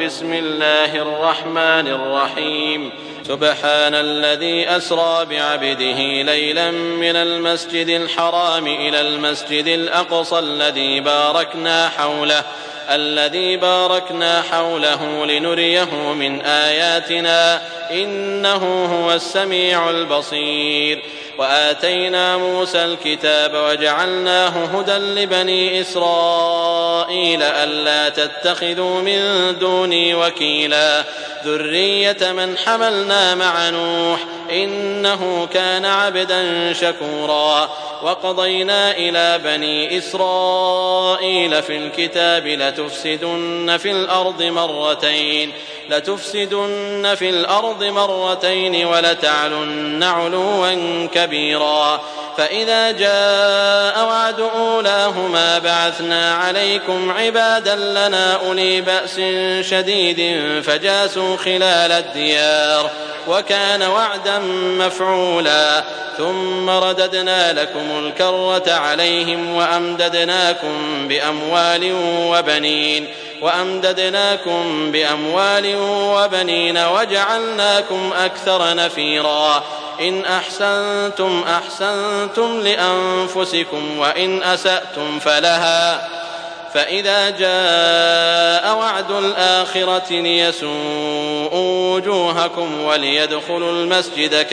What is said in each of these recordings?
بسم الله الرحمن الرحيم. سبحان الذي أسرى بعبده ليلا من المسجد الحرام إلى المسجد الأقصى الذي باركنا حوله لنريه من آياتنا إنه هو السميع البصير. وآتينا موسى الكتاب وجعلناه هدى لبني إسرائيل ألا تتخذوا من دوني وكيلا ذرية من حملنا مع نوح إنه كان عبدا شكورا. وقضينا إلى بني إسرائيل في الكتاب لتفسدن في الأرض مرتين ولتعلن علوا كبيرا. فإذا جاء وعد أولاهما بعثنا عليكم عبادا لنا أولي بأس شديد فجاسوا خلال الديار وكان وعدا مفعولا. ثم رددنا لكم الكرة عليهم وأمددناكم بأموال وبنين وجعلناكم أكثر نفيرا. إن أحسنتم أحسنتم لأنفسكم وإن أسأتم فلها. فإذا جاء وعد الآخرة ليسوءوا وجوهكم وليدخلوا المسجد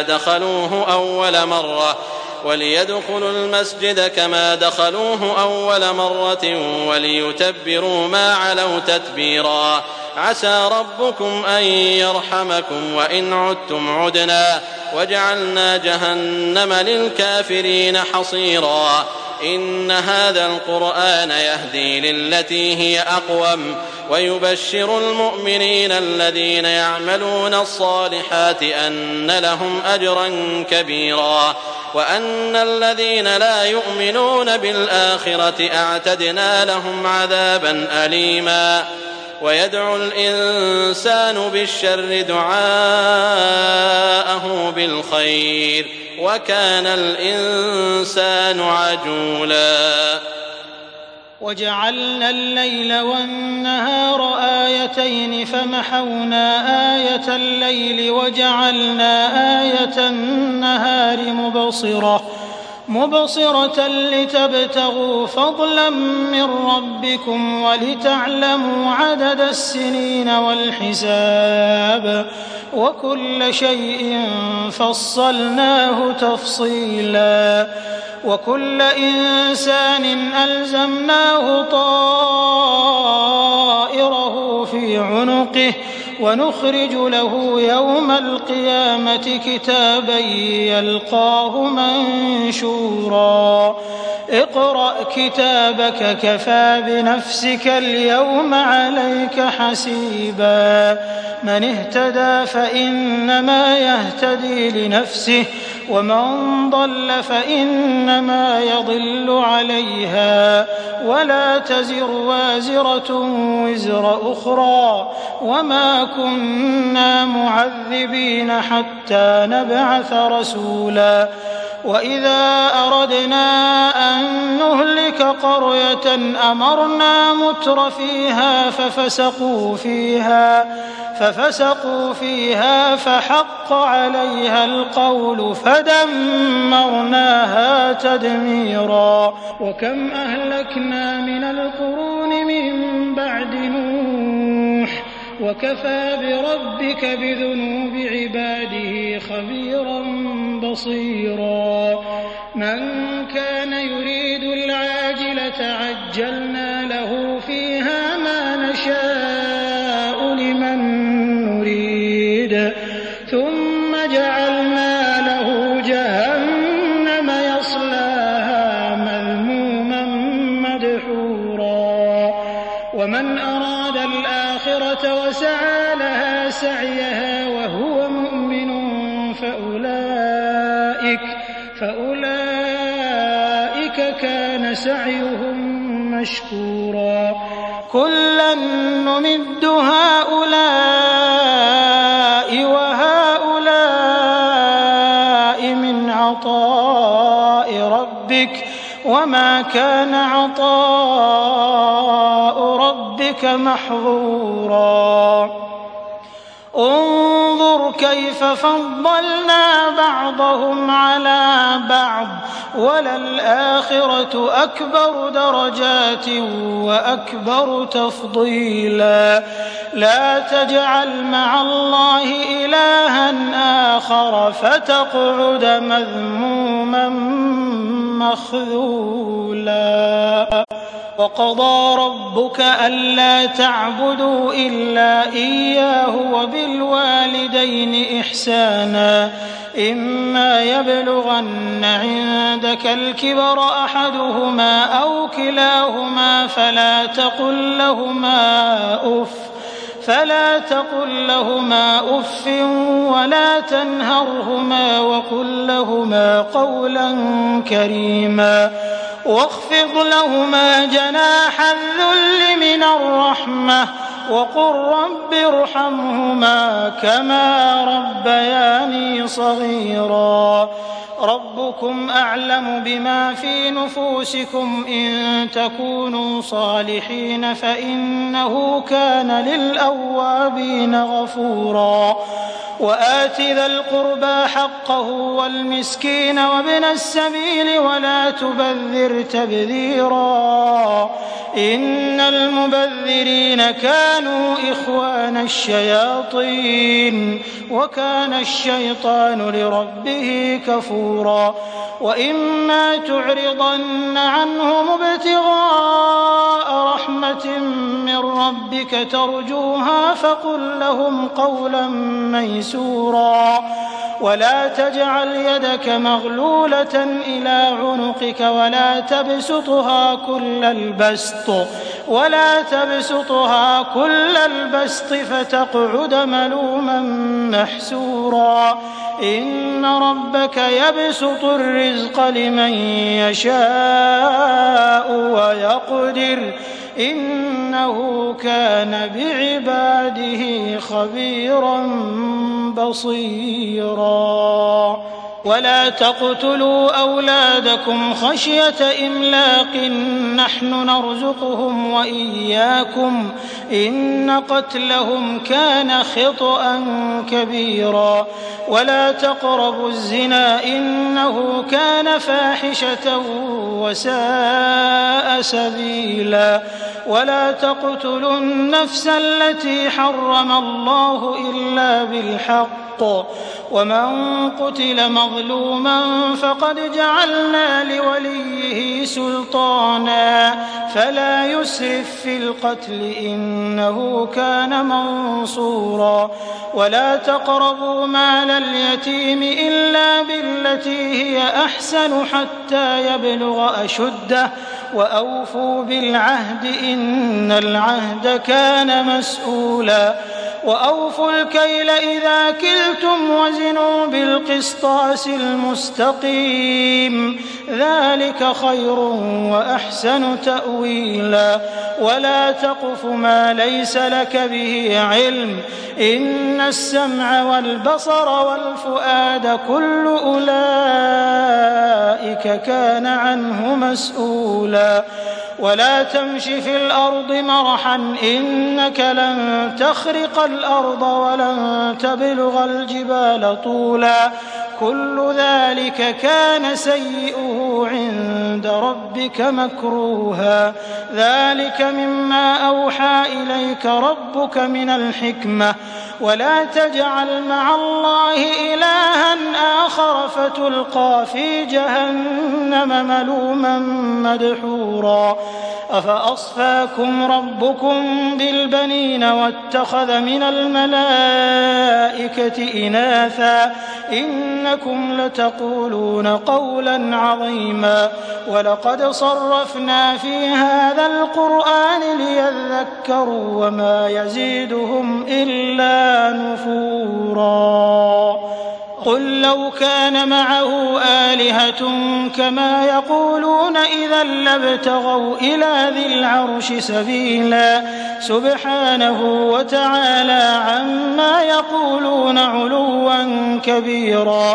كما دخلوه أول مرة وليتبروا ما علوا تتبيرا. عسى ربكم أن يرحمكم وإن عدتم عدنا وجعلنا جهنم للكافرين حصيرا. إن هذا القرآن يهدي للتي هي أقوم ويبشر المؤمنين الذين يعملون الصالحات أن لهم أجرا كبيرا وأن الذين لا يؤمنون بالآخرة أعتدنا لهم عذابا أليما. ويدعو الإنسان بالشر دعاءه بالخير وكان الإنسان عجولا. وجعلنا الليل والنهار آيتين فمحونا آية الليل وجعلنا آية النهار مبصرة لتبتغوا فضلا من ربكم ولتعلموا عدد السنين والحساب وكل شيء فصلناه تفصيلا. وكل إنسان ألزمناه طائره في عنقه ونخرج له يوم القيامة كتابا يلقاه منشورا. اقرأ كتابك كفى بنفسك اليوم عليك حسيبا. من اهتدى فإنما يهتدي لنفسه ومن ضل فإنما يضل عليها ولا تزر وازرة وزر أخرى وما كنا معذبين حتى نبعث رسولا. وإذا أردنا أن نهلك قرية أمرنا متر فيها ففسقوا فيها فحق عليها القول فدمرناها تدميرا. وكم أهلكنا من القرون من بعد نوح وكفى بربك بذنوب عباده خبيرا بصيرا. من كان يريد العاجلة عجلنا له فيها ما نشاء لمن نريد ثم جعلنا له جهنم يصلاها مذموما مدحورا. ومن أراد الآخرة وسعى لها سعيها وهو مؤمن فأولئك كان سعيهم مشكورا. كلا نمد هؤلاء وهؤلاء من عطاء ربك وما كان عطاء ربك محظورا. انظر كيف فضلنا بعضهم على بعض وللآخرة أكبر درجات وأكبر تفضيلا لا تجعل مع الله إلها آخر فتقعد مذموما مخذولا وقضى ربك ألا تعبدوا إلا إياه وبالوالدين إحسانا إما يبلغن عندك الكبر أحدهما أو كلاهما فلا تقل لهما أف ولا تنهرهما وقل لهما قولا كريما واخفض لهما جناح الذل من الرحمة وقل رب ارحمهما كما ربياني صغيرا ربكم أعلم بما في نفوسكم إن تكونوا صالحين فإنه كان للأوابين غفورا وآت ذا القربى حقه والمسكين وابن السبيل ولا تبذر تبذيرا إن المبذرين كانوا إخوان الشياطين وكان الشيطان لربه كفورا وإما تعرضن عنهم ابتغاء رحمة من ربك ترجوها فقل لهم قولا ميسورا ولا تجعل يدك مغلولة إلى عنقك ولا تبسطها كل البسط فتقعد ملوما محسورا إن ربك يبسط الرزق لمن يشاء ويقدر إنه كان بعباده خبيرا بصيرا ولا تقتلوا أولادكم خشية إملاق نحن نرزقهم وإياكم إن قتلهم كان خطأ كبيرا ولا تقربوا الزنا إنه كان فاحشة وساء سبيلا ولا تقتلوا النفس التي حرم الله إلا بالحق ومن قتل مظلوما فقد جعلنا لوليه سلطانا فلا يسرف في القتل إنه كان منصورا ولا تقربوا مال اليتيم إلا بالتي هي أحسن حتى يبلغ أشده وأوفوا بالعهد إن العهد كان مسؤولا وأوفوا الكيل إذا كلتم وزنوا بالقسطاس المستقيم ذلك خير وأحسن تأويلا ولا تقف ما ليس لك به علم إن السمع والبصر والفؤاد كل أولئك كان عنه مسؤولا ولا تمش في الأرض مرحا إنك لن تخرق الأرض ولن تبلغ الجبال طولا كل ذلك كان سيئه عند ربك مكروها ذلك مما أوحى إليك ربك من الحكمة ولا تجعل مع الله إلها آخر فتلقى في جهنم ملوما مدحورا أفأصفاكم ربكم بالبنين واتخذ من الملائكة إناثا إنكم لتقولون قولا عظيما ولقد صرفنا في هذا القرآن ليذكروا وما يزيدهم إلا نفورا قل لو كان معه آلهة كما يقولون إذا لابتغوا إلى ذي العرش سبيلا سبحانه وتعالى عما يقولون علوا كبيرا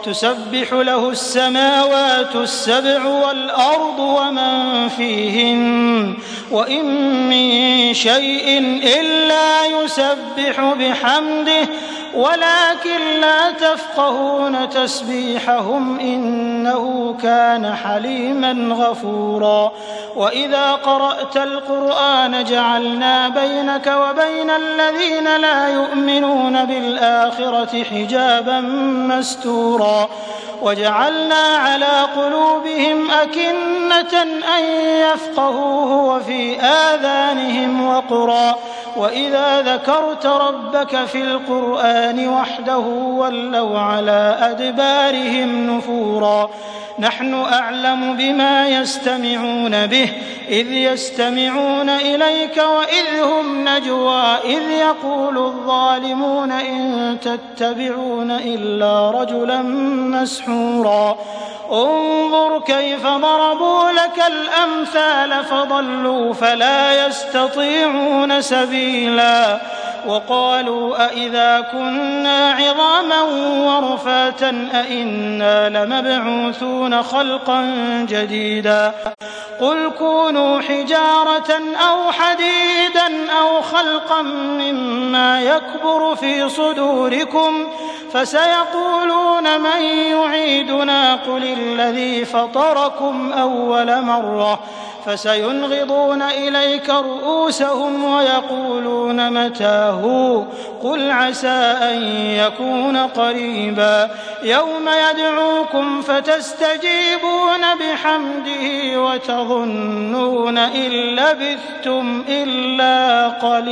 تسبح له السماوات السبع والأرض ومن فيهن وإن من شيء إلا يسبح بحمده ولكن لا تفقهون تسبيحهم إنه كان حليما غفورا وإذا قرأت القرآن جعلنا بينك وبين الذين لا يؤمنون بالآخرة حجابا مستورا وجعلنا على قلوبهم أكنة أن يفقهوه وفي آذانهم وقرا وإذا ذكرت ربك في القرآن وحده ولوا على أدبارهم نفورا نحن أعلم بما يستمعون به إذ يستمعون إليك وإذ هم نجوى إذ يقول الظالمون إن تتبعون إلا رجلا مسحورا انظر كيف ضربوا لك الأمثال فضلوا فلا يستطيعون سبيلا وقالوا أئذا كنا عظاما ورفاتا أئنا لمبعوثون خلقا جديدا قل كونوا حجارة أو حديدا أو خلقا مما يكبر في صدوركم فسيقولون من يعيدنا قل الذي فطركم أول مرة فسينغضون إليك رؤوسهم ويقولون متاه قل عسى أن يكون قريبا يوم يدعوكم فتستجيبون بحمده وتظنون إن لبثتم إلا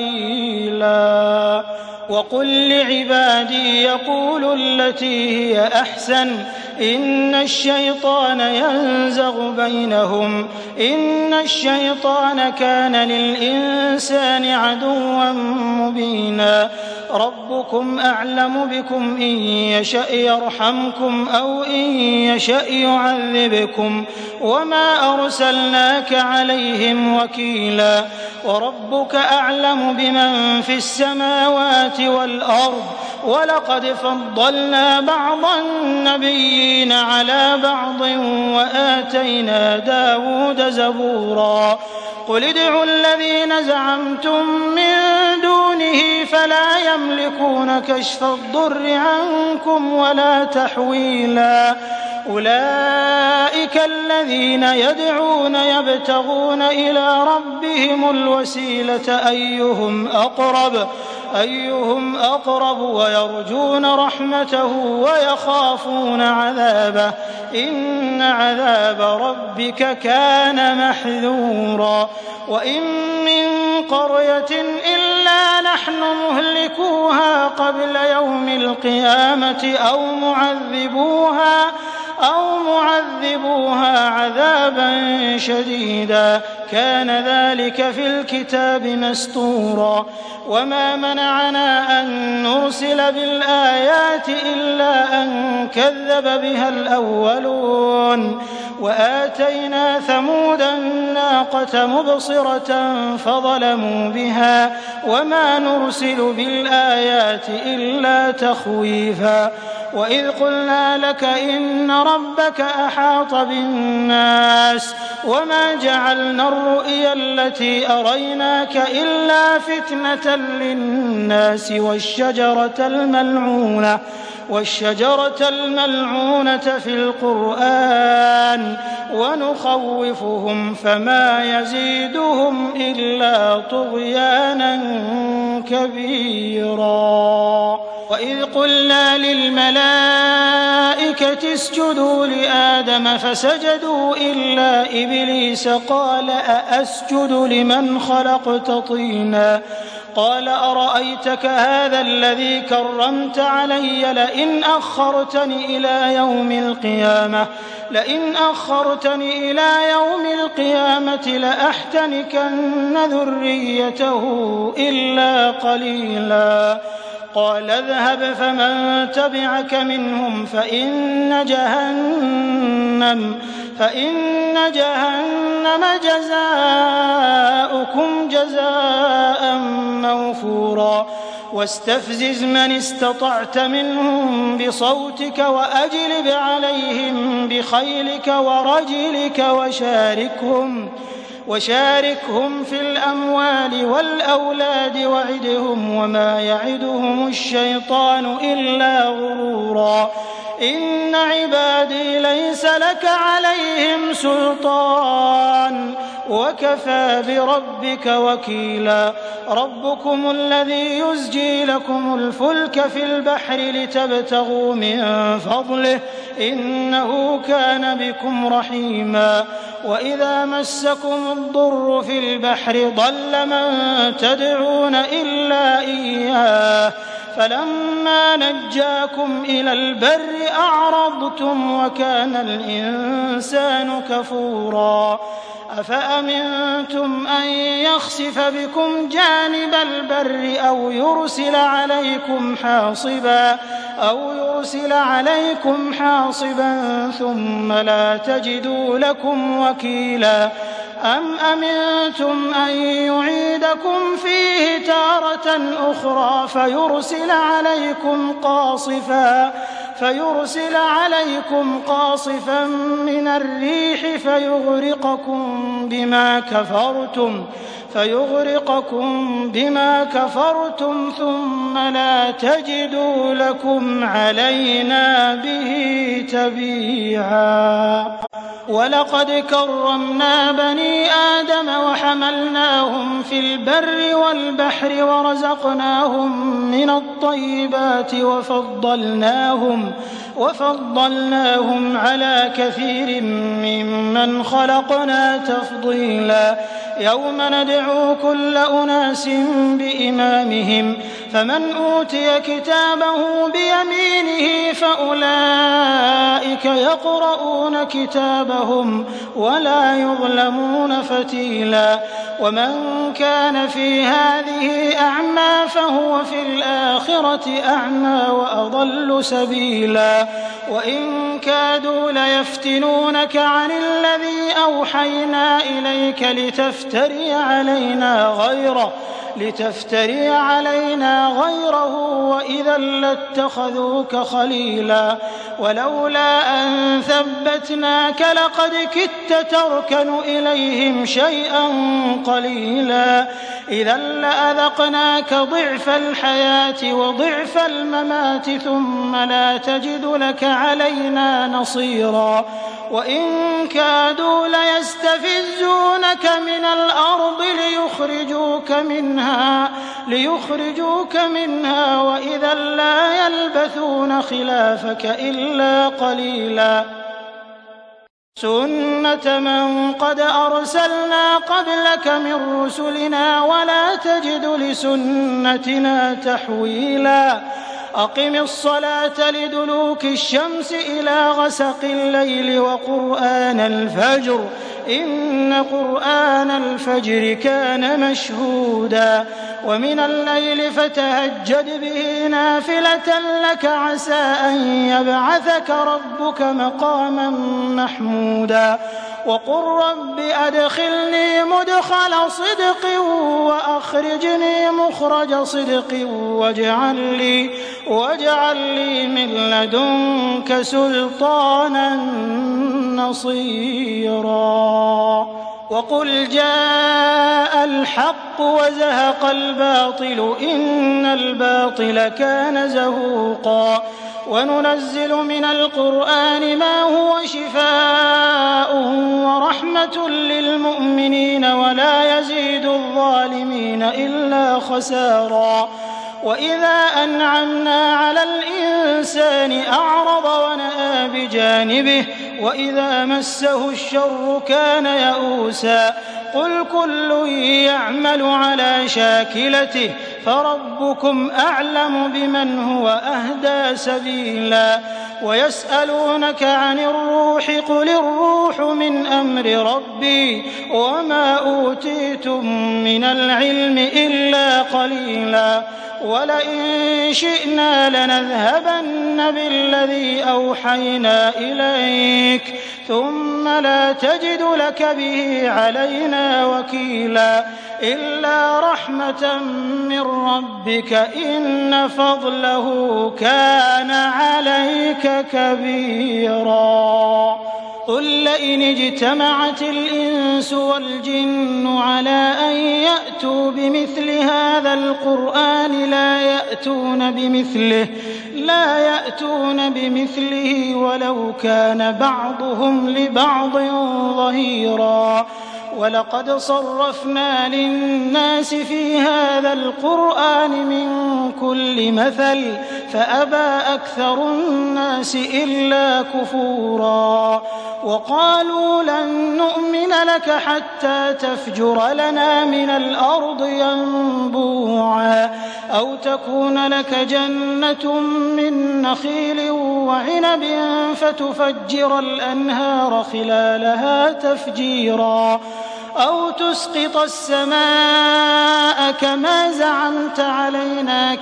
قليلا وقل لعبادي يقولوا التي هي أحسن إن الشيطان ينزغ بينهم إن الشيطان كان للإنسان عدوا مبينا ربكم أعلم بكم إن يشأ يرحمكم أو إن يشأ يعذبكم وما أرسلناك عليهم وكيلا وربك أعلم بمن في السماوات والأرض ولقد فضلنا بعض النبيين على بعض وآتينا داود زبورا قل ادعوا الذين زعمتم من دونه فلا يملكون كشف الضر عنكم ولا تحويلا أولئك الذين يدعون يبتغون إلى ربهم الوسيلة أيهم أقرب ويرجون رحمته ويخافون عذابه إن عذاب ربك كان محذورا وإن من قرية إلا نحن مهلكوها قبل يوم القيامة أو معذبوها عذابا شديدا كان ذلك في الكتاب مستورا وما منعنا أن نرسل بالآيات إلا أن كذب بها الأولون وآتينا ثمود الناقة مبصرة فظلموا بها وما نرسل بالآيات إلا تخويفا وإذ قلنا لك إن ربك أحاط بالناس وما جعلنا الرؤيا التي أريناك إلا فتنة للناس والشجرة الملعونة في القرآن ونخوفهم فما يزيدهم إلا طغيانا كبيرا وإذ قلنا للملائكة اسجدوا لآدم فسجدوا إلا إبليس قال أأسجد لمن خلقت طينا قال أرأيتك هذا الذي كرمت علي لئن أخرتني إلى يوم القيامة لأحتنكن ذريته إلا قليلا قال اذهب فمن تبعك منهم فإن جهنم جزاؤكم جزاء موفورا واستفزز من استطعت منهم بصوتك وأجلب عليهم بخيلك ورجلك وشاركهم في الأموال والأولاد وعدهم وما يعدهم الشيطان إلا غرورا إن عبادي ليس لك عليهم سلطان وكفى بربك وكيلا ربكم الذي يزجي لكم الفلك في البحر لتبتغوا من فضله إنه كان بكم رحيما وإذا مسكم الضر في البحر ضل من تدعون إلا إياه فلما نجاكم إلى البر أعرضتم وكان الإنسان كفورا أفأمنتم أن يخسف بكم جانب البر أو يرسل عليكم حاصبا ثم لا تجدوا لكم وكيلا أم أمنتم أن يعيدكم فيه تارة أخرى فيرسل عليكم قاصفا من الريح فيغرقكم بما كفرتم ثم لا تجدوا لكم علينا به تبيعا ولقد كرمنا بني آدم وحملناهم في البر والبحر ورزقناهم من الطيبات وفضلناهم على كثير ممن خلقنا تفضيلا يوم ندعو كل أناس بإمامهم فمن أوتي كتابه بيمينه فأولئك يقرؤون كتابهم ولا يظلمون فتيلا ومن كان في هذه أعمى فهو في الآخرة أعمى وأضل سبيلا وإن كادوا ليفتنونك عن الذي أوحينا إليك لتفتري علينا غيره وإذا لاتخذوك خليلا ولولا أن ثبتناك لقد كدت تركن إليهم شيئا قليلا إذا لأذقناك ضعف الحياة وضعف الممات ثم لا تجد لك علينا نصيرا وإن كادوا ليستفزونك من الأرض ليخرجوك منها وإذا لا يلبثون خلافك إلا قليلا سنة من قد أرسلنا قبلك من رسلنا ولا تجد لسنتنا تحويلا أقم الصلاة لدلوك الشمس إلى غسق الليل وقرآن الفجر إن قرآن الفجر كان مشهودا ومن الليل فتهجد به نافلة لك عسى أن يبعثك ربك مقاما محمودا وقل رب أدخلني مدخل صدق وأخرجني مخرج صدق واجعل لي من لدنك سلطانا نصيرا وقل جاء الحق وزهق الباطل إن الباطل كان زهوقا وننزل من القرآن ما هو شفاء ورحمة للمؤمنين ولا يزيد الظالمين إلا خسارا وإذا أنعمنا على الإنسان أعرض ونأى بجانبه وإذا مسه الشر كان يئوسا قل كل يعمل على شاكلته فربكم أعلم بمن هو أهدى سبيلا ويسألونك عن الروح قل الروح من أمر ربي وما أوتيتم من العلم إلا قليلا ولئن شئنا لنذهبن بالذي أوحينا إليك ثم لا تجد لك به علينا وكيلا إلا رحمة من ربك إن فضله كان عليك كبيرا. قل لئن اجتمعت الإنس والجن على أن يأتوا بمثل هذا القرآن لا يأتون بمثله ولو كان بعضهم لبعض ظهيرا. ولقد صرفنا للناس في هذا القرآن من كل مثل فأبى أكثر الناس إلا كفورا. وقالوا لن نؤمن لك حتى تفجر لنا من الأرض ينبوعا أو تكون لك جنة من نخيل وعنب فتفجر الأنهار خلالها تفجيرا أو تسقط السماء كما زعمت علينا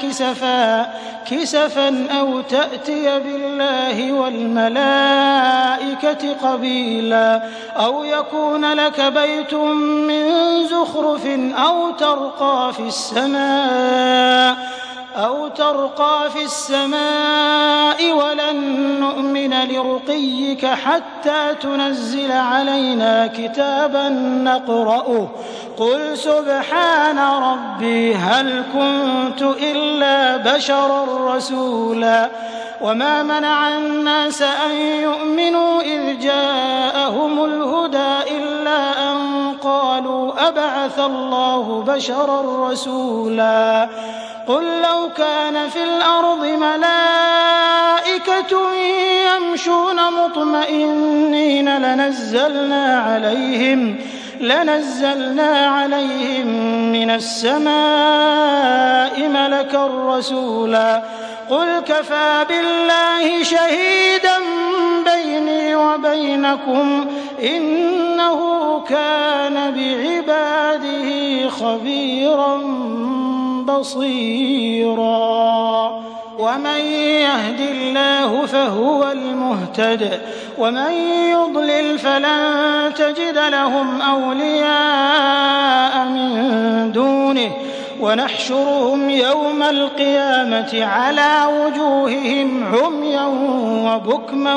كسفا أو تأتي بالله والملائكة قبيلا أو يكون لك بيت من زخرف أو ترقى في السماء ولن نؤمن لرقيك حتى تنزل علينا كتابا نقرأه قل سبحان ربي هل كنت إلا بشرا رسولا. وما منع الناس أن يؤمنوا إذ جاءهم الهدى إلا أن قالوا أبعث الله بشرا رسولا. قل لو كان في الأرض ملائكة يمشون مطمئنين لنزلنا عليهم من السماء ملكا رسولا. قل كفى بالله شهيدا بيني وبينكم إنه كان بعباده خبيرا بصيرا. ومن يهد الله فهو المهتد ومن يضلل فلن تجد لهم أولياء من دونه ونحشرهم يوم القيامة على وجوههم عميا وبكما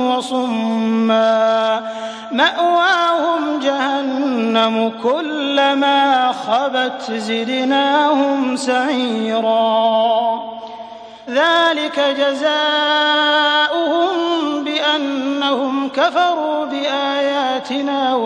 وصما مأواهم جهنم كلما خبت زدناهم سعيرا. ذلك جزاؤهم بأنهم كفروا بآياتنا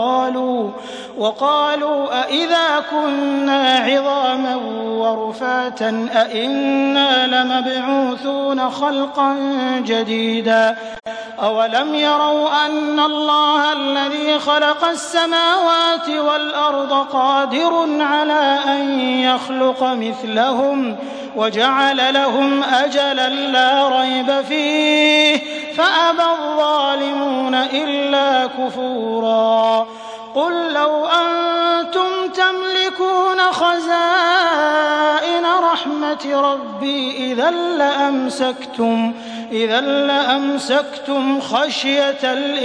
وقالوا أإذا كنا عظاما ورفاتا أإنا لمبعوثون خلقا جديدا. أولم يروا أن الله الذي خلق السماوات والأرض قادر على أن يخلق مثلهم وجعل لهم أجلا لا ريب فيه فأبى الظالمون إلا كفورا. قل لو أنتم تملكون خزائن رحمة ربي إذا لأمسكتم خشية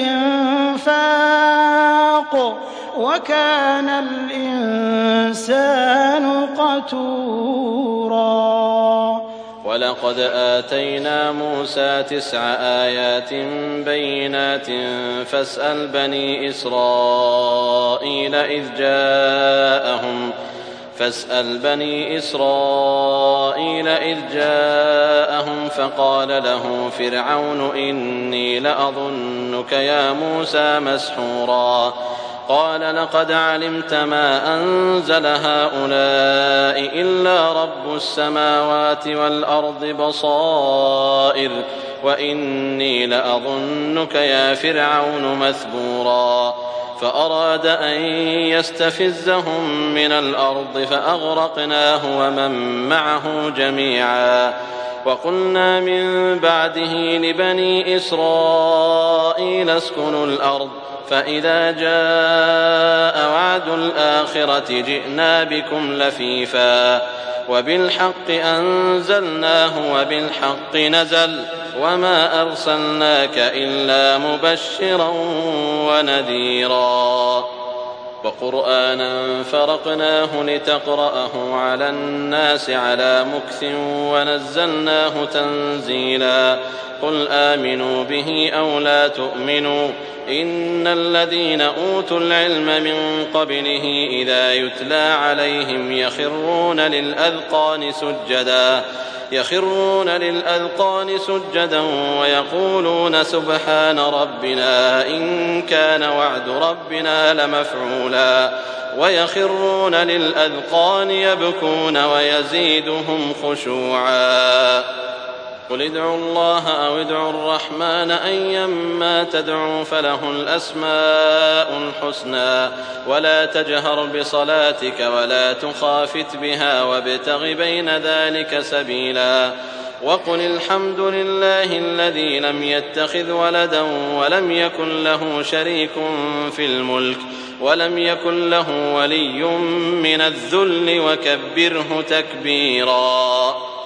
الإنفاق وكان الإنسان قتورا. ولقد آتينا موسى 9 آيات بينات فاسأل بني إسرائيل إذ جاءهم فقال له فرعون إني لأظنك يا موسى مسحورا. قال لقد علمت ما أنزل هؤلاء إلا رب السماوات والأرض بصائر وإني لأظنك يا فرعون مثبورا. فأراد أن يستفزهم من الأرض فأغرقناه ومن معه جميعا. وقلنا من بعده لبني إسرائيل اسكنوا الأرض فإذا جاء وعد الآخرة جئنا بكم لفيفا وبالحق أنزلناه وبالحق نزل وما أرسلناك إلا مبشرا ونذيرا وقرآنا فرقناه لتقرأه على الناس على مكث ونزلناه تنزيلا قل آمنوا به أو لا تؤمنوا إن الذين أوتوا العلم من قبله إذا يتلى عليهم يخرون للأذقان سجدا ويقولون سبحان ربنا إن كان وعد ربنا لمفعولا ويخرون للأذقان يبكون ويزيدهم خشوعا قل ادعوا الله أو ادعوا الرحمن أيما تدعوا فله الأسماء الحسنى ولا تجهر بصلاتك ولا تخافت بها وابتغ بين ذلك سبيلا وقل الحمد لله الذي لم يتخذ ولدا ولم يكن له شريك في الملك ولم يكن له ولي من الذل وكبره تكبيرا